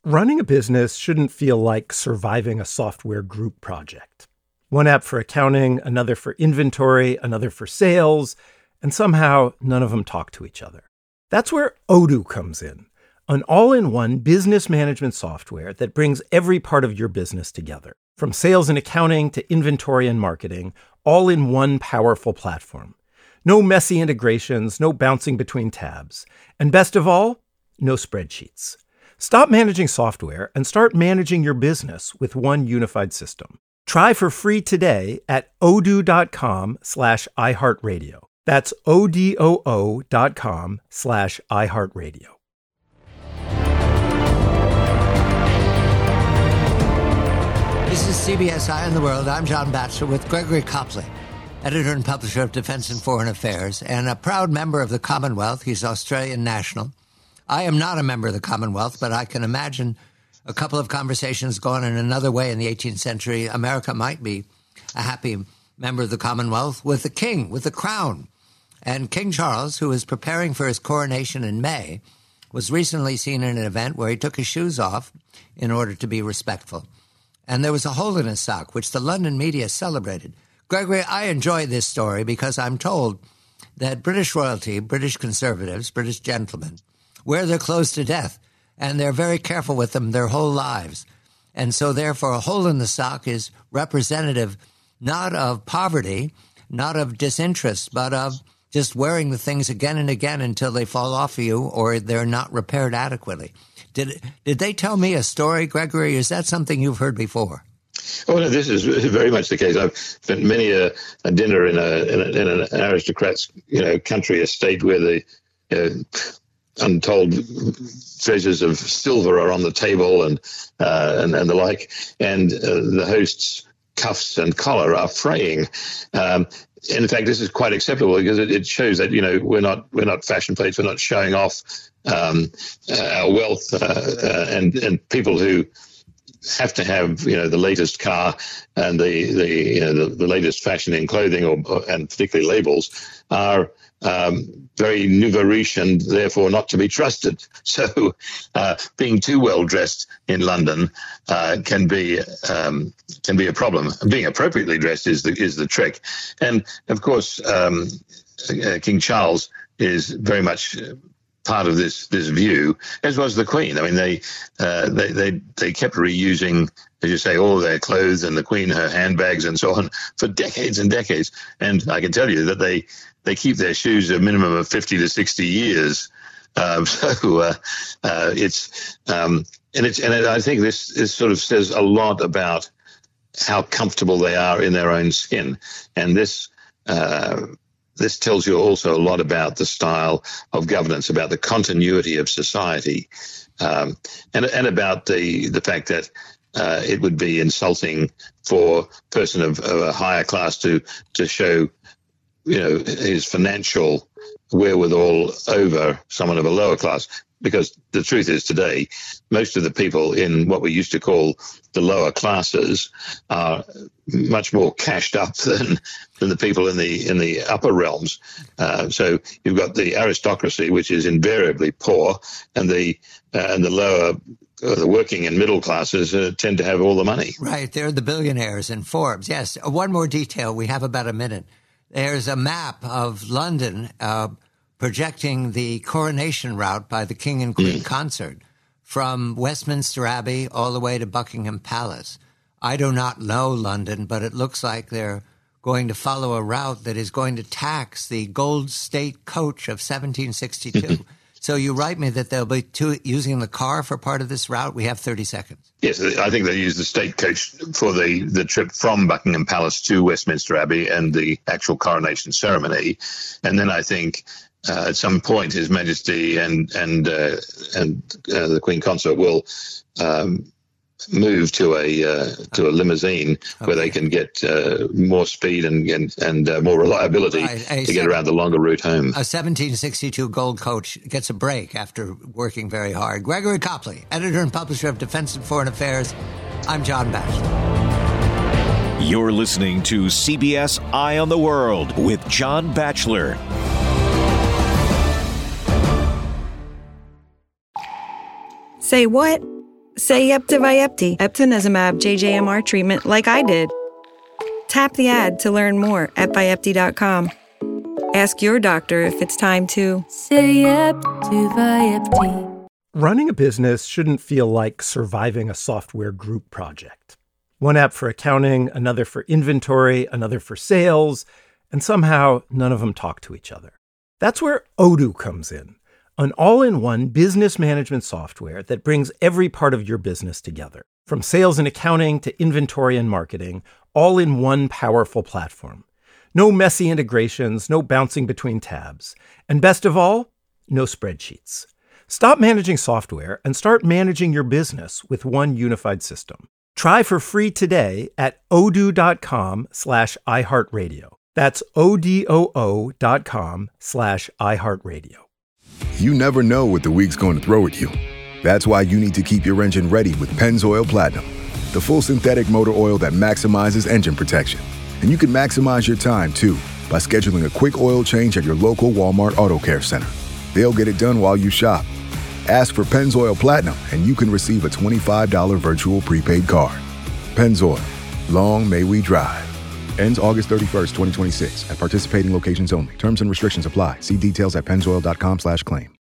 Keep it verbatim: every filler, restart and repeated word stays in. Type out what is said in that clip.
Running a business shouldn't feel like surviving a software group project. One app for accounting, another for inventory, another for sales, and somehow none of them talk to each other. That's where Odoo comes in, an all-in-one business management software that brings every part of your business together, from sales and accounting to inventory and marketing, all in one powerful platform. No messy integrations, no bouncing between tabs, and best of all, no spreadsheets. Stop managing software and start managing your business with one unified system. Try for free today at odoo.com slash iHeartRadio. That's O-D-O-O dot com slash iHeartRadio. This is C B S Eye on the World. I'm John Batchelor with Gregory Copley, editor and publisher of Defense and Foreign Affairs, and a proud member of the Commonwealth. He's Australian national. I am not a member of the Commonwealth, but I can imagine a couple of conversations going in another way in the eighteenth century. America might be a happy member of the Commonwealth with the king, with the crown. And King Charles, who is preparing for his coronation in May, was recently seen in an event where he took his shoes off in order to be respectful. And there was a hole in his sock, which the London media celebrated. Gregory, I enjoy this story because I'm told that British royalty, British conservatives, British gentlemen, wear their clothes to death, and they're very careful with them their whole lives. And so therefore a hole in the sock is representative not of poverty, not of disinterest, but of just wearing the things again and again until they fall off of you or they're not repaired adequately. Did did they tell me a story, Gregory? Is that something you've heard before? Oh, no, this is very much the case. I've spent many a, a dinner in, a, in, a, in an aristocrat's you know, country estate where the uh, untold treasures of silver are on the table and uh, and, and the like, and uh, the host's cuffs and collar are fraying. Um, in fact, this is quite acceptable because it, it shows that you know we're not we're not fashion plates. We're not showing off um, our wealth, uh, uh, and and people who have to have you know the latest car and the the you know the, the latest fashion in clothing or, or and particularly labels are um, very nouveau riche and therefore not to be trusted. So uh, being too well dressed in London uh, can be um, can be a problem. Being appropriately dressed is the is the trick. And of course, um, uh, King Charles is very much part of this this view, as was the Queen. I mean, they uh, they they they kept reusing, as you say, all their clothes, and the Queen her handbags and so on for decades and decades. And I can tell you that they they keep their shoes a minimum of fifty to sixty years. Um, so uh, uh, it's um, and it's and I think this this sort of says a lot about how comfortable they are in their own skin, and this. Uh, This tells you also a lot about the style of governance, about the continuity of society, um, and, and about the, the fact that uh, it would be insulting for a person of, of a higher class to to show, you know, his financial wherewithal over someone of a lower class. Because the truth is today, most of the people in what we used to call the lower classes are much more cashed up than than the people in the in the upper realms. Uh, so you've got the aristocracy, which is invariably poor, and the uh, and the lower, uh, the working and middle classes uh, tend to have all the money. Right, they're the billionaires in Forbes. Yes. One more detail. We have about a minute. There's a map of London Uh, projecting the coronation route by the King and Queen mm. concert from Westminster Abbey all the way to Buckingham Palace. I do not know London, but it looks like they're going to follow a route that is going to tax the gold state coach of seventeen sixty-two. So you write me that they'll be two, using the car for part of this route. We have thirty seconds. Yes, I think they use the state coach for the, the trip from Buckingham Palace to Westminster Abbey and the actual coronation ceremony. And then I think Uh, at some point, His Majesty and and uh, and uh, the Queen Consort will um, move to a uh, to a limousine okay. where they can get uh, more speed and and, and uh, more reliability right. to get around the longer route home. A seventeen sixty-two gold coach gets a break after working very hard. Gregory Copley, editor and publisher of Defense and Foreign Affairs. I'm John Batchelor. You're listening to C B S Eye on the World with John Batchelor. Say what? Say yep to Vyepti, eptinezumab J J M R treatment like I did. Tap the ad to learn more at Vyepti dot com. Ask your doctor if it's time to say yep to Vyepti. Running a business shouldn't feel like surviving a software group project. One app for accounting, another for inventory, another for sales, and somehow none of them talk to each other. That's where Odoo comes in, an all-in-one business management software that brings every part of your business together, from sales and accounting to inventory and marketing, all in one powerful platform. No messy integrations, no bouncing between tabs, and best of all, no spreadsheets. Stop managing software and start managing your business with one unified system. Try for free today at odoo.com slash iHeartRadio. That's O-D-O-O dot com slash iHeartRadio. You never know what the week's going to throw at you. That's why you need to keep your engine ready with Pennzoil Platinum, the full synthetic motor oil that maximizes engine protection. And you can maximize your time, too, by scheduling a quick oil change at your local Walmart Auto Care Center. They'll get it done while you shop. Ask for Pennzoil Platinum, and you can receive a twenty-five dollars virtual prepaid card. Pennzoil. Long may we drive. Ends August thirty-first, twenty twenty-six at participating locations only. Terms and restrictions apply. See details at pennzoil.com slash claim.